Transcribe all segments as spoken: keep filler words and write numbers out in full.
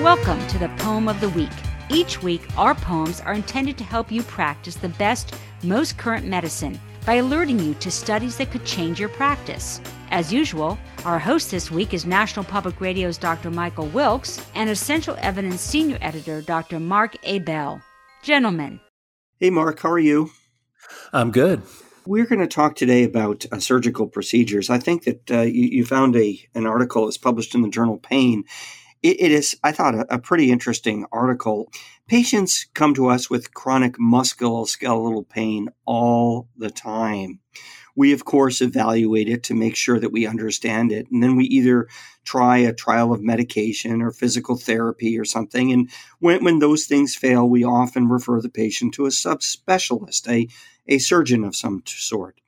Welcome to the Poem of the Week. Each week, our poems are intended to help you practice the best, most current medicine by alerting you to studies that could change your practice. As usual, our host this week is National Public Radio's Doctor Michael Wilkes and Essential Evidence Senior Editor Doctor Mark A. Bell. Gentlemen. Hey, Mark, how are you? I'm good. We're going to talk today about uh, surgical procedures. I think that uh, you, you found a an article that's published in the journal Pain. It, it is, I thought, a, a pretty interesting article. Patients come to us with chronic musculoskeletal pain all the time. We, of course, evaluate it to make sure that we understand it. And then we either try a trial of medication or physical therapy or something. And when, when those things fail, we often refer the patient to a subspecialist, a, a surgeon of some sort.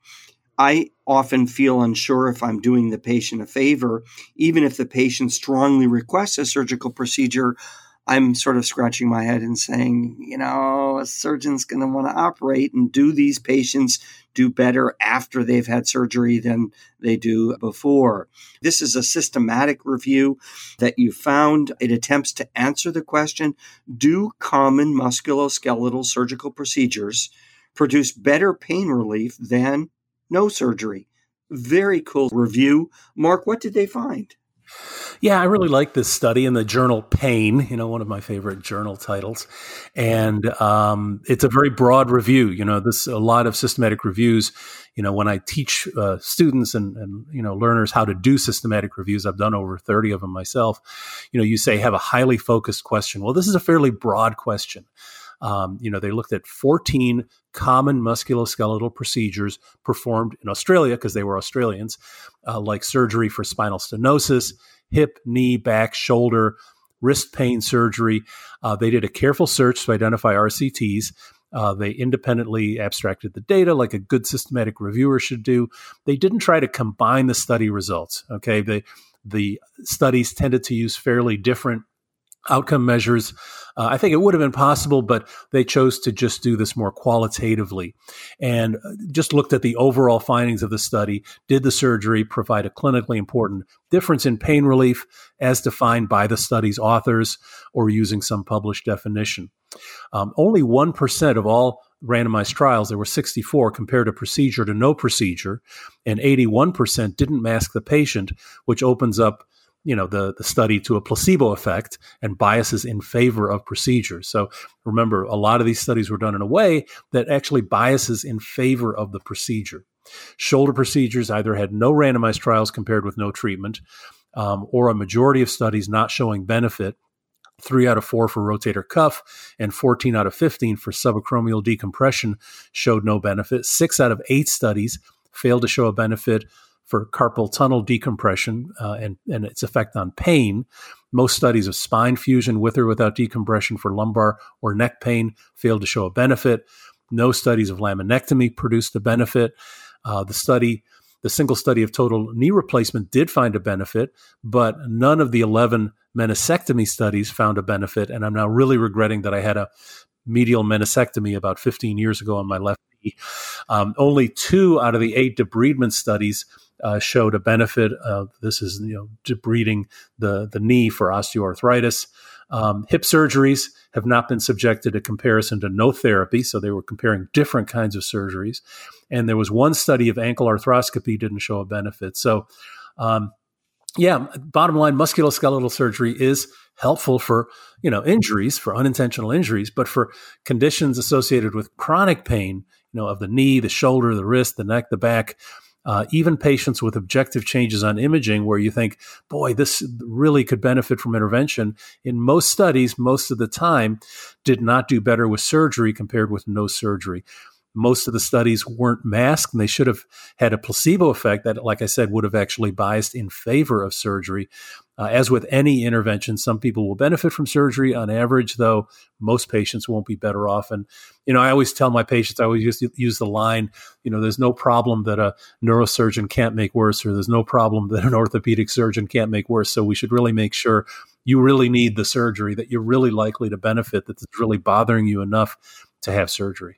I often feel unsure if I'm doing the patient a favor. Even if the patient strongly requests a surgical procedure, I'm sort of scratching my head and saying, you know, a surgeon's going to want to operate, and do these patients do better after they've had surgery than they do before? This is a systematic review that you found. It attempts to answer the question, do common musculoskeletal surgical procedures produce better pain relief than no surgery? Very cool review. Mark, what did they find? Yeah, I really like this study in the journal Pain, you know, one of my favorite journal titles. And um, it's a very broad review. You know, this a lot of systematic reviews. You know, when I teach uh, students and, and, you know, learners how to do systematic reviews, I've done over thirty of them myself. You know, you say have a highly focused question. Well, this is a fairly broad question. Um, you know, they looked at fourteen common musculoskeletal procedures performed in Australia, because they were Australians, uh, like surgery for spinal stenosis, hip, knee, back, shoulder, wrist pain surgery. Uh, they did a careful search to identify R C Ts. Uh, they independently abstracted the data like a good systematic reviewer should do. They didn't try to combine the study results. Okay, they, the studies tended to use fairly different outcome measures. Uh, I think it would have been possible, but they chose to just do this more qualitatively and just looked at the overall findings of the study. Did the surgery provide a clinically important difference in pain relief as defined by the study's authors or using some published definition? Um, only one percent of all randomized trials, there were sixty-four, compared a procedure to no procedure, and eighty-one percent didn't mask the patient, which opens up you know, the, the study to a placebo effect and biases in favor of procedures. So remember, a lot of these studies were done in a way that actually biases in favor of the procedure. Shoulder procedures either had no randomized trials compared with no treatment, um, or a majority of studies not showing benefit. Three out of four for rotator cuff and fourteen out of fifteen for subacromial decompression showed no benefit. Six out of eight studies failed to show a benefit for carpal tunnel decompression uh, and, and its effect on pain. Most studies of spine fusion with or without decompression for lumbar or neck pain failed to show a benefit. No studies of laminectomy produced a benefit. Uh, the study, the single study of total knee replacement did find a benefit, but none of the eleven meniscectomy studies found a benefit. And I'm now really regretting that I had a medial meniscectomy about fifteen years ago on my left knee. Um, only two out of the eight debridement studies Uh, showed a benefit. Uh, this is, you know, debriding the, the knee for osteoarthritis. Um, hip surgeries have not been subjected to comparison to no therapy, so they were comparing different kinds of surgeries. And there was one study of ankle arthroscopy didn't show a benefit. So, um, yeah, bottom line, musculoskeletal surgery is helpful for, you know, injuries, for unintentional injuries, but for conditions associated with chronic pain, you know, of the knee, the shoulder, the wrist, the neck, the back, Uh, even patients with objective changes on imaging where you think, boy, this really could benefit from intervention, in most studies, most of the time, did not do better with surgery compared with no surgery. Most of the studies weren't masked, and they should have had a placebo effect that, like I said, would have actually biased in favor of surgery. Uh, as with any intervention, some people will benefit from surgery. On average, though, most patients won't be better off. And, you know, I always tell my patients, I always use, use the line, you know, there's no problem that a neurosurgeon can't make worse, or there's no problem that an orthopedic surgeon can't make worse. So we should really make sure you really need the surgery, that you're really likely to benefit, that it's really bothering you enough to have surgery.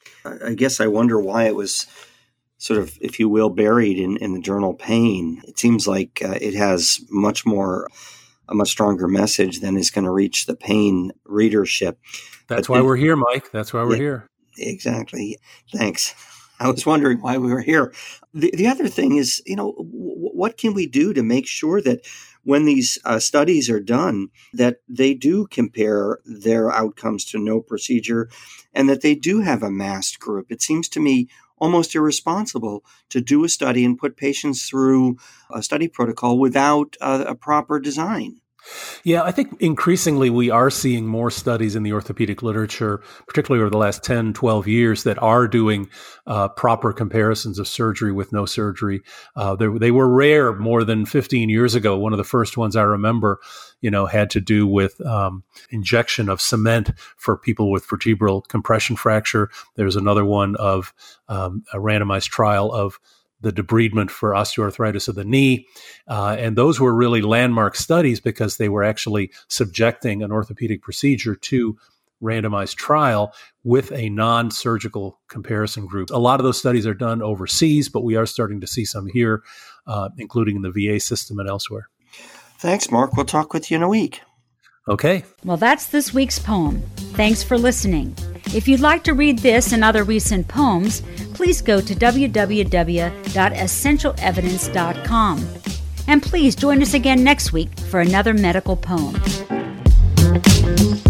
I guess I wonder why it was sort of, if you will, buried in, in the journal Pain. It seems like uh, it has much more a much stronger message than is going to reach the pain readership. That's but why then, we're here, Mike. That's why we're yeah, here. Exactly. Thanks. I was wondering why we were here. The, the other thing is, you know, w- what can we do to make sure that when these uh, studies are done, that they do compare their outcomes to no procedure and that they do have a masked group? It seems to me almost irresponsible to do a study and put patients through a study protocol without uh, a proper design. Yeah, I think increasingly we are seeing more studies in the orthopedic literature, particularly over the last ten, twelve years, that are doing uh, proper comparisons of surgery with no surgery. Uh, they, they were rare more than fifteen years ago. One of the first ones I remember, you know, had to do with um, injection of cement for people with vertebral compression fracture. There's another one of um, a randomized trial of the debridement for osteoarthritis of the knee. Uh, and those were really landmark studies because they were actually subjecting an orthopedic procedure to randomized trial with a non-surgical comparison group. A lot of those studies are done overseas, but we are starting to see some here, uh, including in the V A system and elsewhere. Thanks, Mark. We'll talk with you in a week. Okay. Well, that's this week's poem. Thanks for listening. If you'd like to read this and other recent poems, please go to w w w dot essential evidence dot com. And please join us again next week for another medical poem.